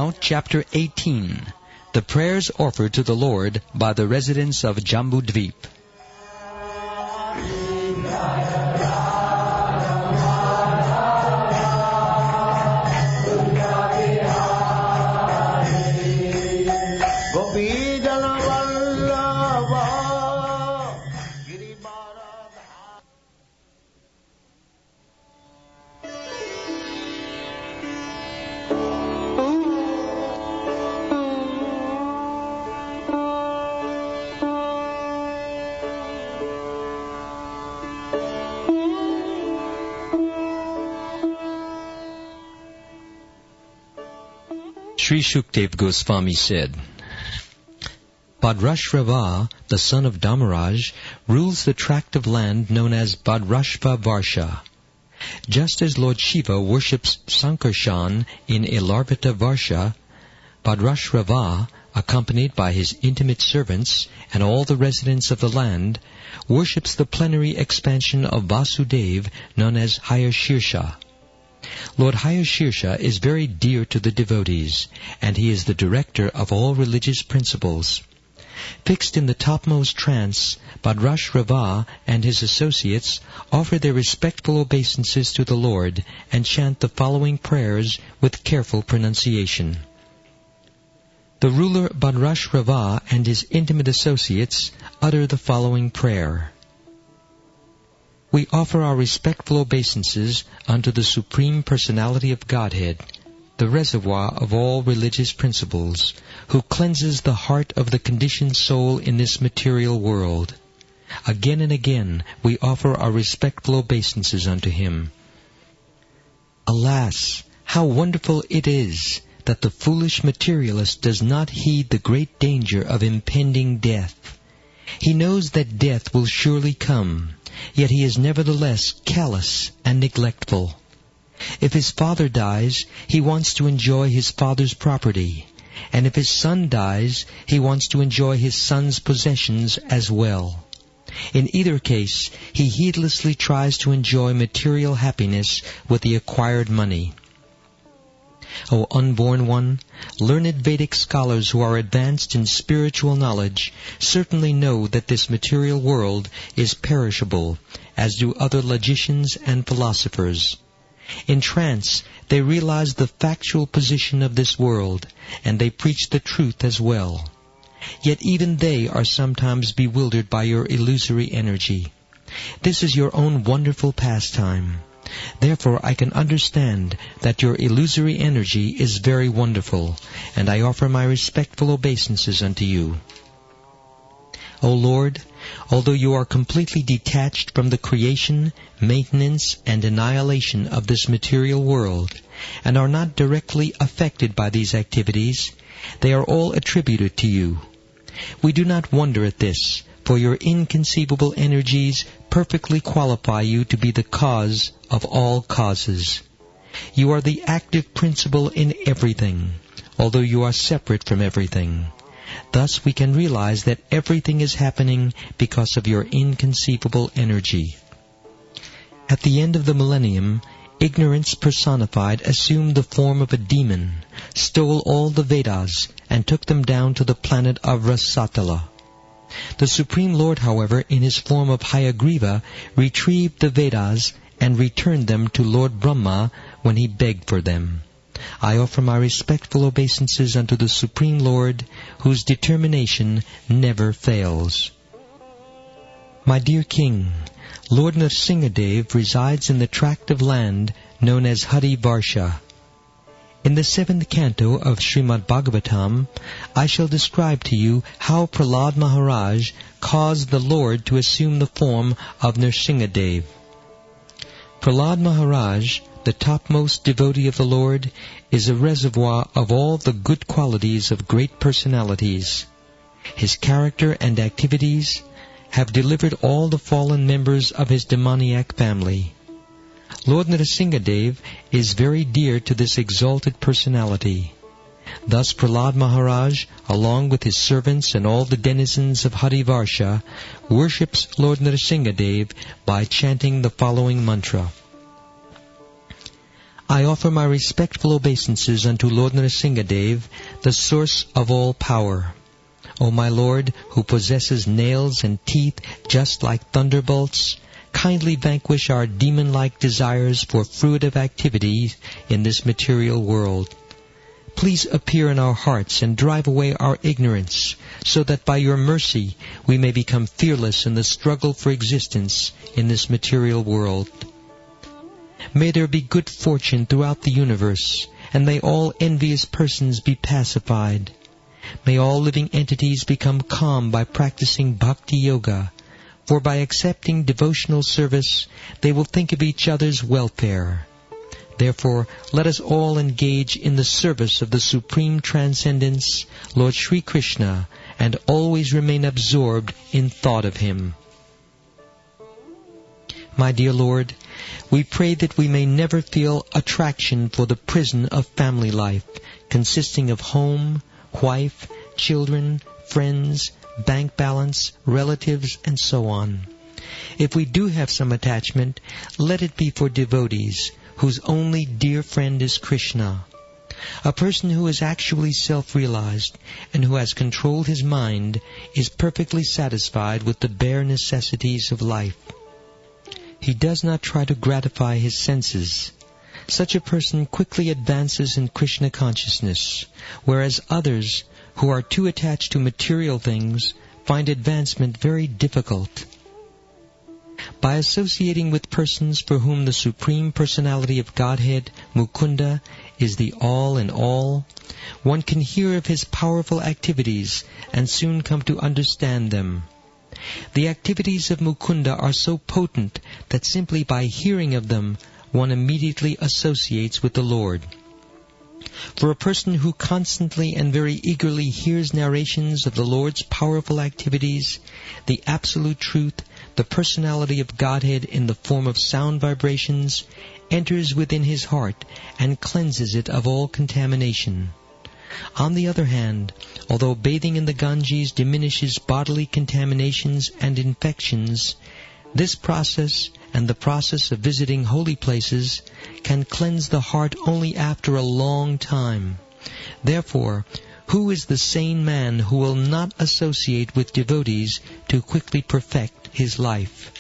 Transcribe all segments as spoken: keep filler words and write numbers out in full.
Count Chapter eighteen. The Prayers Offered to the Lord by the Residents of Jambudvip. Sri Shukdev Goswami said, Bhadrashva, the son of Dharmaraj, rules the tract of land known as Bhadrashva Varsha. Just as Lord Shiva worships Sankarshan in Ilarvita Varsha, Bhadrashva, accompanied by his intimate servants and all the residents of the land, worships the plenary expansion of Vasudev known as Hayashirsha. Lord Hayashirsha is very dear to the devotees, and he is the director of all religious principles. Fixed in the topmost trance, Bhadrashva and his associates offer their respectful obeisances to the Lord and chant the following prayers with careful pronunciation. The ruler Bhadrashva and his intimate associates utter the following prayer. We offer our respectful obeisances unto the Supreme Personality of Godhead, the reservoir of all religious principles, who cleanses the heart of the conditioned soul in this material world. Again and again we offer our respectful obeisances unto him. Alas, how wonderful it is that the foolish materialist does not heed the great danger of impending death. He knows that death will surely come, yet he is nevertheless callous and neglectful. If his father dies, he wants to enjoy his father's property, and if his son dies, he wants to enjoy his son's possessions as well. In either case, he heedlessly tries to enjoy material happiness with the acquired money. O unborn one, learned Vedic scholars who are advanced in spiritual knowledge certainly know that this material world is perishable, as do other logicians and philosophers. In trance, they realize the factual position of this world, and they preach the truth as well. Yet even they are sometimes bewildered by your illusory energy. This is your own wonderful pastime. Therefore I can understand that your illusory energy is very wonderful, and I offer my respectful obeisances unto you. O Lord, although you are completely detached from the creation, maintenance, and annihilation of this material world, and are not directly affected by these activities, they are all attributed to you. We do not wonder at this, for your inconceivable energies perfectly qualify you to be the cause of all causes. You are the active principle in everything, although you are separate from everything. Thus we can realize that everything is happening because of your inconceivable energy. At the end of the millennium, ignorance personified assumed the form of a demon, stole all the Vedas, and took them down to the planet of Rasatala. The Supreme Lord, however, in his form of Hayagriva, retrieved the Vedas and returned them to Lord Brahma when he begged for them. I offer my respectful obeisances unto the Supreme Lord, whose determination never fails. My dear King, Lord Nrsingadev resides in the tract of land known as Hari Varsha. In the seventh canto of Srimad Bhagavatam, I shall describe to you how Prahlad Maharaj caused the Lord to assume the form of Nrsingadev. Prahlad Maharaj, the topmost devotee of the Lord, is a reservoir of all the good qualities of great personalities. His character and activities have delivered all the fallen members of his demoniac family. Lord Nrsingadev is very dear to this exalted personality. Thus Prahlad Maharaj, along with his servants and all the denizens of Hari Varsha, worships Lord Nrsingadev by chanting the following mantra. I offer my respectful obeisances unto Lord Nrsingadev, the source of all power. O my Lord, who possesses nails and teeth just like thunderbolts, kindly vanquish our demon-like desires for fruitive activities in this material world. Please appear in our hearts and drive away our ignorance, so that by your mercy we may become fearless in the struggle for existence in this material world. May there be good fortune throughout the universe, and may all envious persons be pacified. May all living entities become calm by practicing bhakti yoga, for by accepting devotional service they will think of each other's welfare. Therefore, let us all engage in the service of the Supreme Transcendence, Lord Sri Krishna, and always remain absorbed in thought of Him. My dear Lord, we pray that we may never feel attraction for the prison of family life, consisting of home, wife, children, friends, bank balance, relatives, and so on. If we do have some attachment, let it be for devotees, whose only dear friend is Krishna. A person who is actually self-realized and who has controlled his mind is perfectly satisfied with the bare necessities of life. He does not try to gratify his senses. Such a person quickly advances in Krishna consciousness, whereas others, who are too attached to material things, find advancement very difficult. By associating with persons for whom the Supreme Personality of Godhead, Mukunda, is the all in all, one can hear of His powerful activities and soon come to understand them. The activities of Mukunda are so potent that simply by hearing of them, one immediately associates with the Lord. For a person who constantly and very eagerly hears narrations of the Lord's powerful activities, the absolute truth, the personality of Godhead in the form of sound vibrations, enters within his heart and cleanses it of all contamination. On the other hand, although bathing in the Ganges diminishes bodily contaminations and infections, this process and the process of visiting holy places can cleanse the heart only after a long time. Therefore, who is the sane man who will not associate with devotees to quickly perfect his life?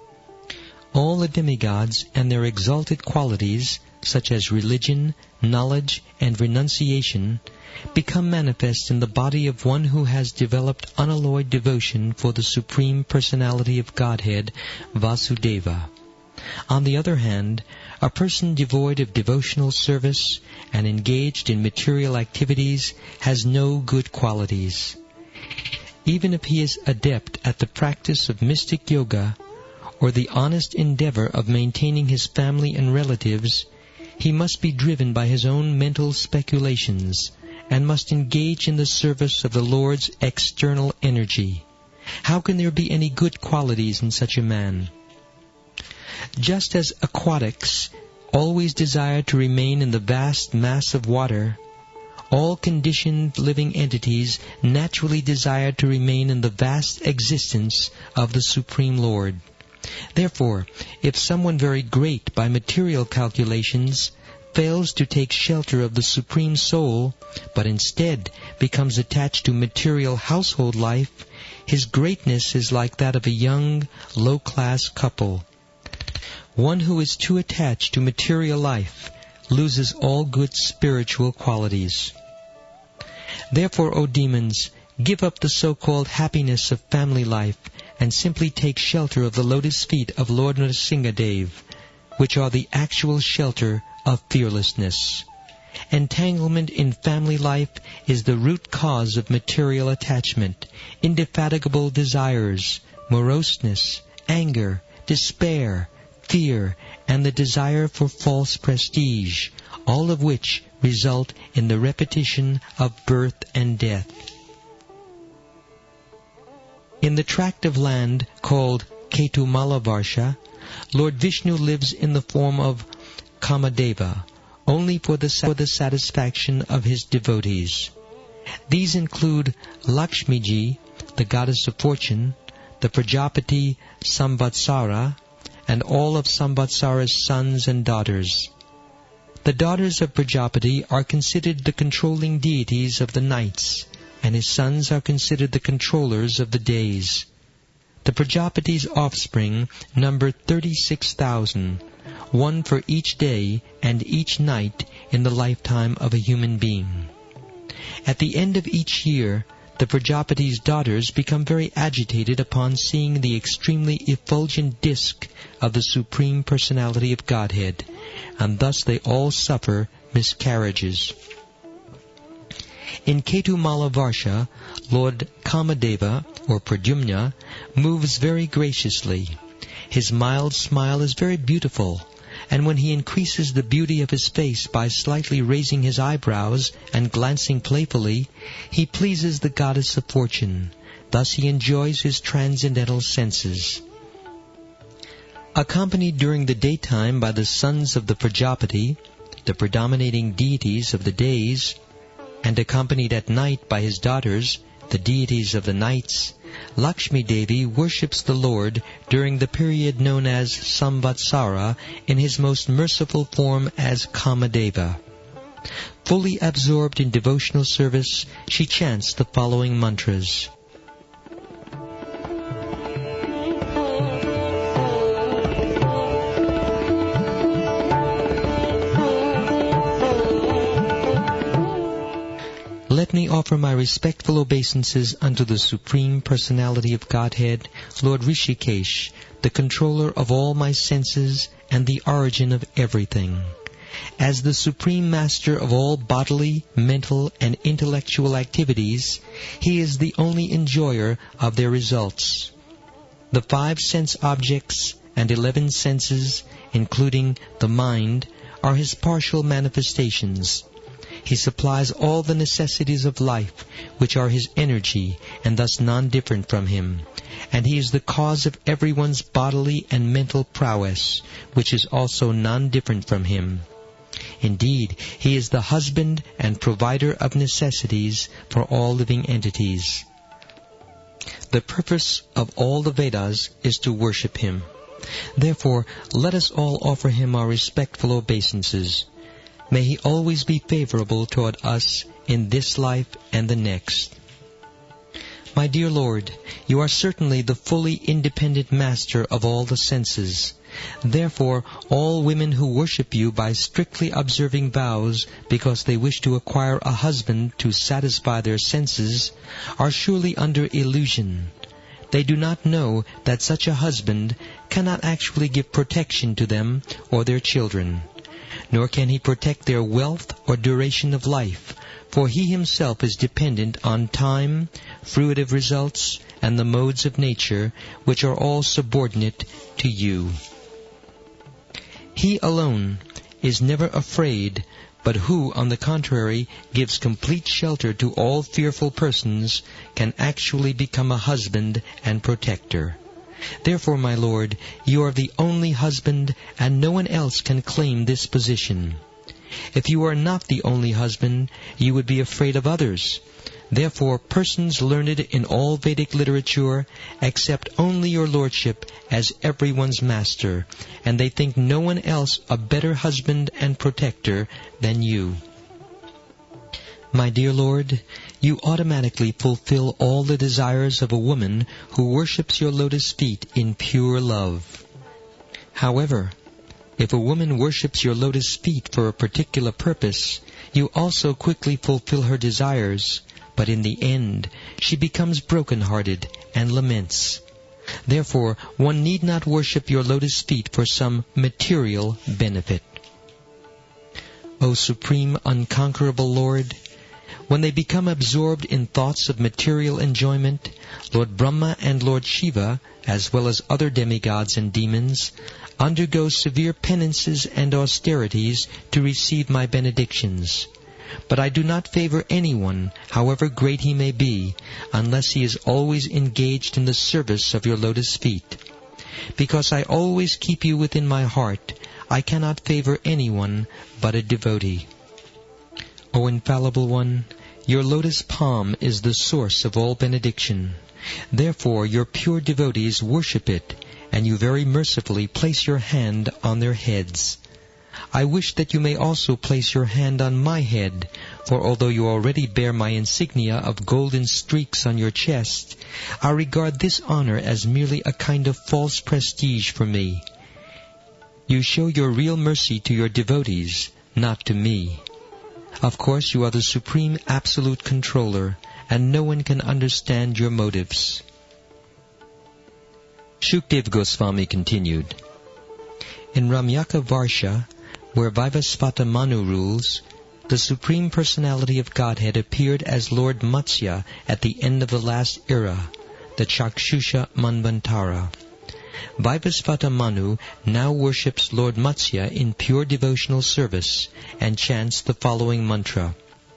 All the demigods and their exalted qualities, such as religion, knowledge, and renunciation, become manifest in the body of one who has developed unalloyed devotion for the Supreme Personality of Godhead, Vasudeva. On the other hand, a person devoid of devotional service and engaged in material activities has no good qualities. Even if he is adept at the practice of mystic yoga or the honest endeavor of maintaining his family and relatives, he must be driven by his own mental speculations and must engage in the service of the Lord's external energy. How can there be any good qualities in such a man? Just as aquatics always desire to remain in the vast mass of water, all conditioned living entities naturally desire to remain in the vast existence of the Supreme Lord. Therefore, if someone very great by material calculations fails to take shelter of the Supreme Soul, but instead becomes attached to material household life, his greatness is like that of a young, low-class couple. One who is too attached to material life loses all good spiritual qualities. Therefore, O demons, give up the so-called happiness of family life and simply take shelter of the lotus feet of Lord Nrsingadev, which are the actual shelter of fearlessness. Entanglement in family life is the root cause of material attachment, indefatigable desires, moroseness, anger, despair, fear, and the desire for false prestige, all of which result in the repetition of birth and death. In the tract of land called Ketumala-Varsha, Lord Vishnu lives in the form of Kamadeva, only for the, for the satisfaction of his devotees. These include Lakshmiji, the goddess of fortune, the Prajapati Samvatsara, and all of Samvatsara's sons and daughters. The daughters of Prajapati are considered the controlling deities of the nights, and his sons are considered the controllers of the days. The Prajapati's offspring number thirty-six thousand, one for each day and each night in the lifetime of a human being. At the end of each year, the Prajapati's daughters become very agitated upon seeing the extremely effulgent disk of the Supreme Personality of Godhead, and thus they all suffer miscarriages. In Ketumala Varsha, Lord Kamadeva, or Pradyumna, moves very graciously. His mild smile is very beautiful, and when he increases the beauty of his face by slightly raising his eyebrows and glancing playfully, he pleases the goddess of fortune. Thus he enjoys his transcendental senses. Accompanied during the daytime by the sons of the Prajapati, the predominating deities of the days, and accompanied at night by his daughters, the deities of the nights, Lakshmi Devi worships the Lord during the period known as Samvatsara in his most merciful form as Kamadeva. Fully absorbed in devotional service, she chants the following mantras. Let me offer my respectful obeisances unto the Supreme Personality of Godhead, Lord Rishikesh, the controller of all my senses and the origin of everything. As the Supreme Master of all bodily, mental, and intellectual activities, He is the only enjoyer of their results. The five sense objects and eleven senses, including the mind, are His partial manifestations. He supplies all the necessities of life, which are His energy, and thus non-different from Him. And He is the cause of everyone's bodily and mental prowess, which is also non-different from Him. Indeed, He is the husband and provider of necessities for all living entities. The purpose of all the Vedas is to worship Him. Therefore, let us all offer Him our respectful obeisances. May He always be favorable toward us in this life and the next. My dear Lord, You are certainly the fully independent master of all the senses. Therefore, all women who worship You by strictly observing vows because they wish to acquire a husband to satisfy their senses are surely under illusion. They do not know that such a husband cannot actually give protection to them or their children. Nor can he protect their wealth or duration of life, for he himself is dependent on time, fruitive results, and the modes of nature, which are all subordinate to You. He alone is never afraid, but who, on the contrary, gives complete shelter to all fearful persons, can actually become a husband and protector. Therefore, my Lord, You are the only husband, and no one else can claim this position. If You are not the only husband, You would be afraid of others. Therefore, persons learned in all Vedic literature accept only Your Lordship as everyone's master, and they think no one else a better husband and protector than You. My dear Lord, You automatically fulfill all the desires of a woman who worships Your lotus feet in pure love. However, if a woman worships Your lotus feet for a particular purpose, You also quickly fulfill her desires, but in the end she becomes broken-hearted and laments. Therefore, one need not worship Your lotus feet for some material benefit. O Supreme Unconquerable Lord, when they become absorbed in thoughts of material enjoyment, Lord Brahma and Lord Shiva, as well as other demigods and demons, undergo severe penances and austerities to receive my benedictions. But I do not favor anyone, however great he may be, unless he is always engaged in the service of Your lotus feet. Because I always keep You within my heart, I cannot favor anyone but a devotee. O Infallible One, Your lotus palm is the source of all benediction. Therefore Your pure devotees worship it, and You very mercifully place Your hand on their heads. I wish that you may also place your hand on my head, for although you already bear my insignia of golden streaks on your chest, I regard this honor as merely a kind of false prestige for me. You show your real mercy to your devotees, not to me. Of course, you are the supreme absolute controller, and no one can understand your motives." Shukdev Goswami continued, "In Ramyaka Varsha, where Vaivasvata Manu rules, the Supreme Personality of Godhead appeared as Lord Matsya at the end of the last era, the Chakshusha Manvantara. Vaivasvata Manu now worships Lord Matsya in pure devotional service and chants the following mantra: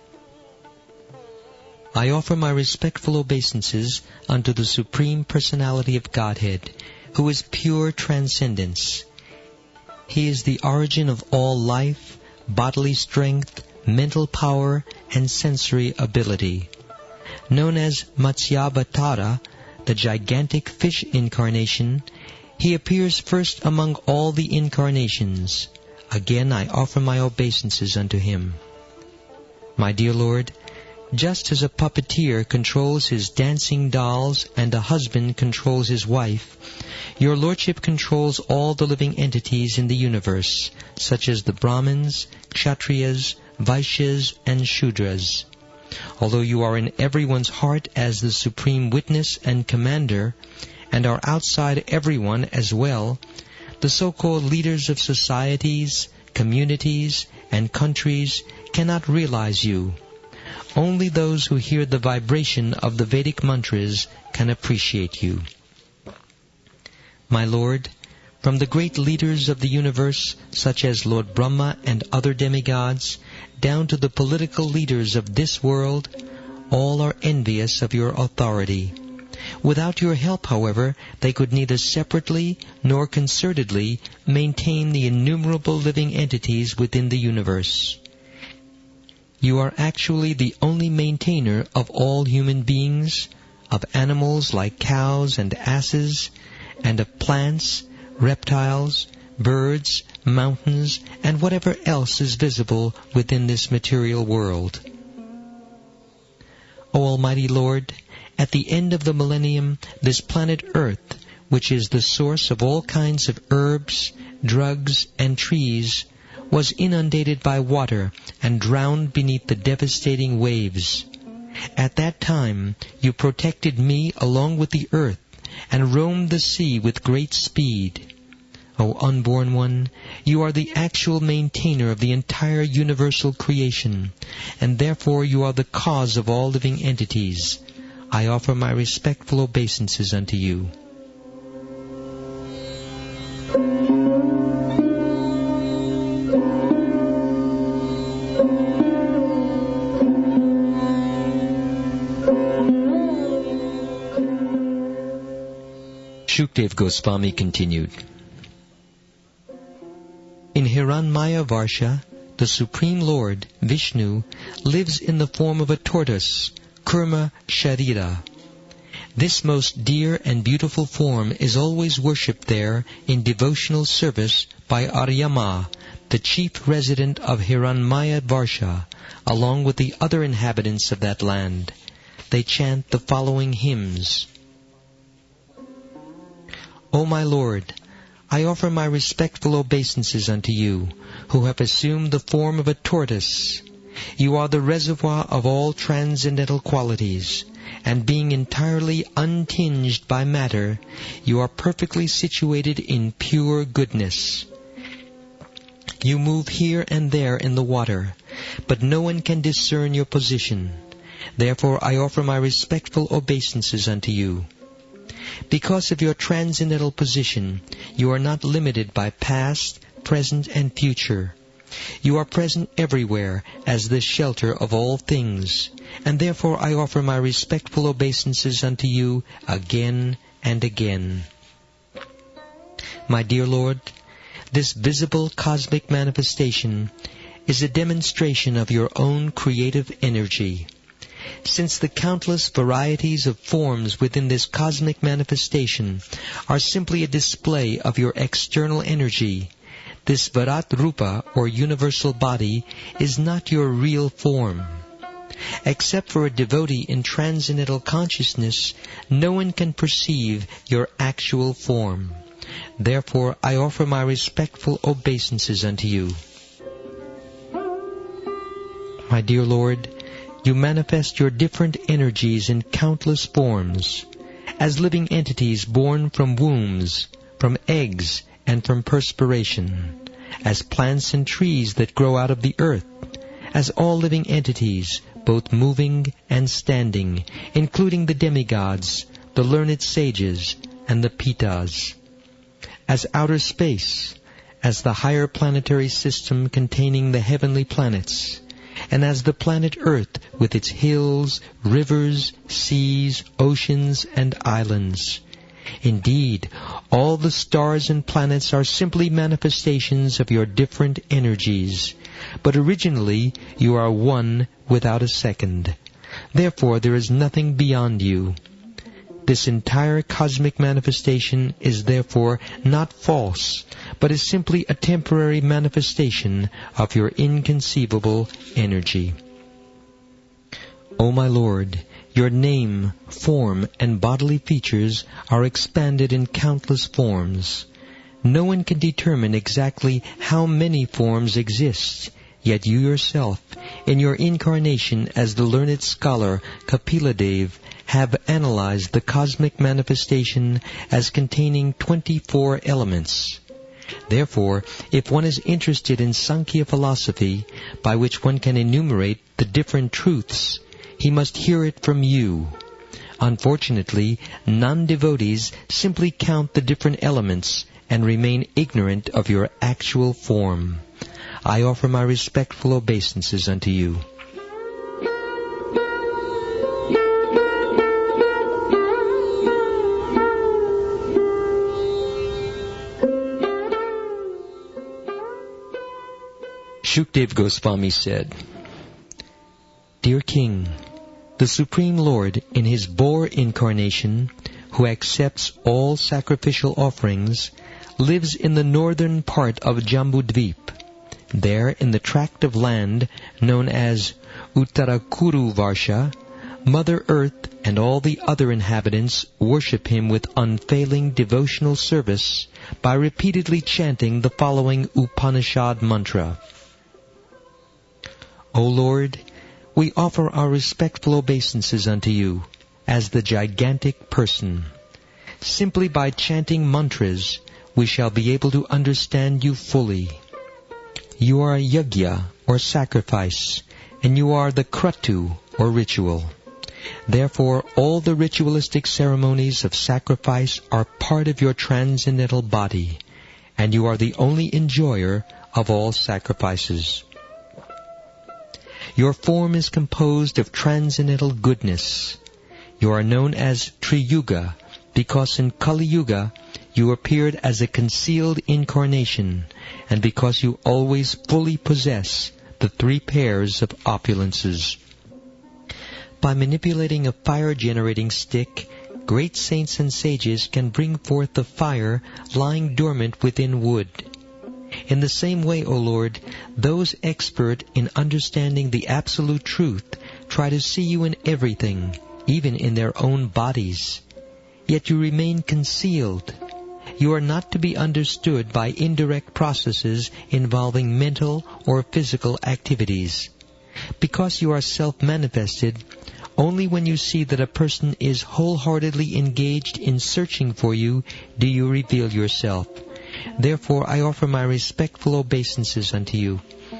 I offer my respectful obeisances unto the Supreme Personality of Godhead, who is pure transcendence. He is the origin of all life, bodily strength, mental power, and sensory ability. Known as Matsyavatara, the gigantic fish incarnation, he appears first among all the incarnations. Again I offer my obeisances unto him. My dear Lord, just as a puppeteer controls his dancing dolls and a husband controls his wife, your Lordship controls all the living entities in the universe, such as the Brahmins, Kshatriyas, Vaishyas, and Shudras. Although you are in everyone's heart as the supreme witness and commander, and are outside everyone as well, the so-called leaders of societies, communities, and countries cannot realize you. Only those who hear the vibration of the Vedic mantras can appreciate you. My Lord, from the great leaders of the universe, such as Lord Brahma and other demigods, down to the political leaders of this world, all are envious of your authority. Without your help, however, they could neither separately nor concertedly maintain the innumerable living entities within the universe. You are actually the only maintainer of all human beings, of animals like cows and asses, and of plants, reptiles, birds, mountains, and whatever else is visible within this material world. O Almighty Lord, at the end of the millennium, this planet Earth, which is the source of all kinds of herbs, drugs, and trees, was inundated by water and drowned beneath the devastating waves. At that time, you protected me along with the earth and roamed the sea with great speed. O unborn one, you are the actual maintainer of the entire universal creation, and therefore you are the cause of all living entities. I offer my respectful obeisances unto you. Shukdev Goswami continued, In Hiranmaya Varsha, the Supreme Lord, Vishnu, lives in the form of a tortoise, Kurma Sharira. This most dear and beautiful form is always worshipped there in devotional service by Aryama, the chief resident of Hiranmaya Varsha, along with the other inhabitants of that land. They chant the following hymns. O my Lord, I offer my respectful obeisances unto you, who have assumed the form of a tortoise. You are the reservoir of all transcendental qualities, and being entirely untinged by matter, you are perfectly situated in pure goodness. You move here and there in the water, but no one can discern your position. Therefore I offer my respectful obeisances unto you. Because of your transcendental position, you are not limited by past, present, and future. You are present everywhere as the shelter of all things, and therefore I offer my respectful obeisances unto you again and again. My dear Lord, this visible cosmic manifestation is a demonstration of your own creative energy. Since the countless varieties of forms within this cosmic manifestation are simply a display of your external energy, this Varat Rupa, or universal body, is not your real form. Except for a devotee in transcendental consciousness, no one can perceive your actual form. Therefore, I offer my respectful obeisances unto you. My dear Lord, you manifest your different energies in countless forms, as living entities born from wombs, from eggs, and from perspiration, as plants and trees that grow out of the earth, as all living entities, both moving and standing, including the demigods, the learned sages, and the Pitas, as outer space, as the higher planetary system containing the heavenly planets, and as the planet Earth with its hills, rivers, seas, oceans, and islands. Indeed, all the stars and planets are simply manifestations of your different energies, but originally you are one without a second. Therefore there is nothing beyond you. This entire cosmic manifestation is therefore not false, but is simply a temporary manifestation of your inconceivable energy. O my Lord, your name, form, and bodily features are expanded in countless forms. No one can determine exactly how many forms exist, yet you yourself, in your incarnation as the learned scholar Kapiladev, have analyzed the cosmic manifestation as containing twenty-four elements. Therefore, if one is interested in Sankhya philosophy, by which one can enumerate the different truths, he must hear it from you. Unfortunately, non-devotees simply count the different elements and remain ignorant of your actual form. I offer my respectful obeisances unto you. Shukdev Goswami said, Dear King, the Supreme Lord, in his boar incarnation, who accepts all sacrificial offerings, lives in the northern part of Jambudvip. There, in the tract of land known as Uttarakuru Varsha, Mother Earth and all the other inhabitants worship him with unfailing devotional service by repeatedly chanting the following Upanishad mantra. O Lord, we offer our respectful obeisances unto you as the gigantic person. Simply by chanting mantras, we shall be able to understand you fully. You are a yajna, or sacrifice, and you are the kratu, or ritual. Therefore, all the ritualistic ceremonies of sacrifice are part of your transcendental body, and you are the only enjoyer of all sacrifices. Your form is composed of transcendental goodness. You are known as Triyuga, because in Kali Yuga you appeared as a concealed incarnation, and because you always fully possess the three pairs of opulences. By manipulating a fire-generating stick, great saints and sages can bring forth the fire lying dormant within wood. In the same way, O Lord, those expert in understanding the absolute truth try to see you in everything, even in their own bodies. Yet you remain concealed. You are not to be understood by indirect processes involving mental or physical activities. Because you are self-manifested, only when you see that a person is wholeheartedly engaged in searching for you do you reveal yourself. Therefore, I offer my respectful obeisances unto you.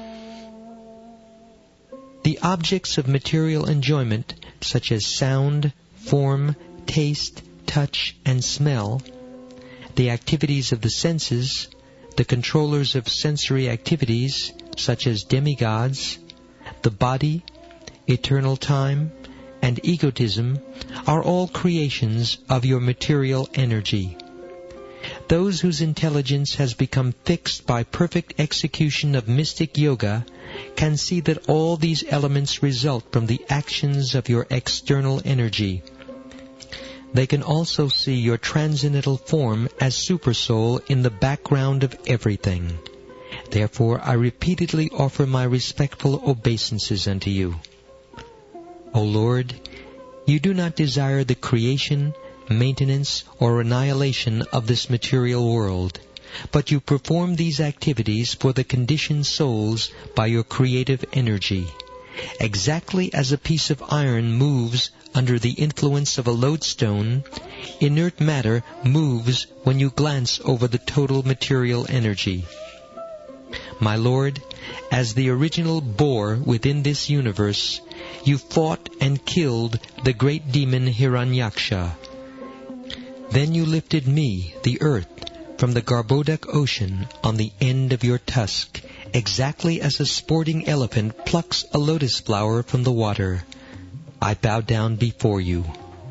The objects of material enjoyment, such as sound, form, taste, touch, and smell, the activities of the senses, the controllers of sensory activities, such as demigods, the body, eternal time, and egotism, are all creations of your material energy. Those whose intelligence has become fixed by perfect execution of mystic yoga can see that all these elements result from the actions of your external energy. They can also see your transcendental form as Supersoul in the background of everything. Therefore I repeatedly offer my respectful obeisances unto you. O Lord, you do not desire the creation, maintenance, or annihilation of this material world, but you perform these activities for the conditioned souls by your creative energy. Exactly as a piece of iron moves under the influence of a lodestone, inert matter moves when you glance over the total material energy. My Lord, as the original Boar within this universe, you fought and killed the great demon Hiranyaksha. Then you lifted me, the earth, from the Garbhodak ocean on the end of your tusk, exactly as a sporting elephant plucks a lotus flower from the water. I bow down before you.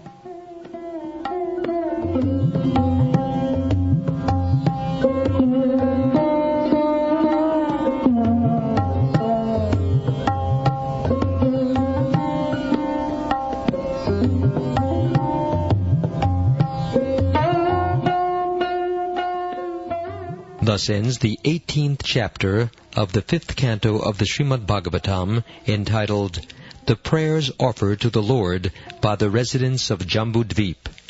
Thus ends the eighteenth chapter of the fifth canto of the Srimad Bhagavatam, entitled The Prayers Offered to the Lord by the Residents of Jambudvip.